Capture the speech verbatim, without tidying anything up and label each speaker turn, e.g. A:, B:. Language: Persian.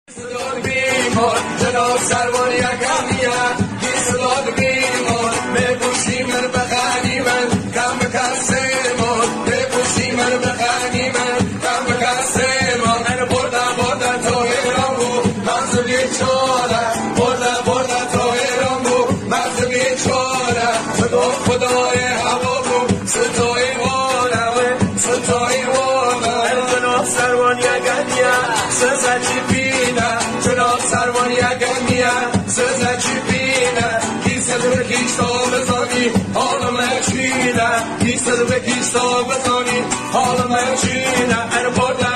A: صداد بیمار جناب سروان یکمیه بی صداد بیمار بپوشی من بخانی من کم بکسه من بپوشی من بخانی من کم بکسه من من بردم بردم تا ایران بود مغز بیچاره بردم بردم تا ایران بود مغز بیچاره صدا خدای هوا بود صدای وانمه صدای وانمه جناب سروان یکمیه سزدی بینه جناب سروان یکمیه سزدی بینه کیسه رو بکیشتا بزانی حالا مرچینه کیسه رو بکیشتا بزانی حالا مرچینه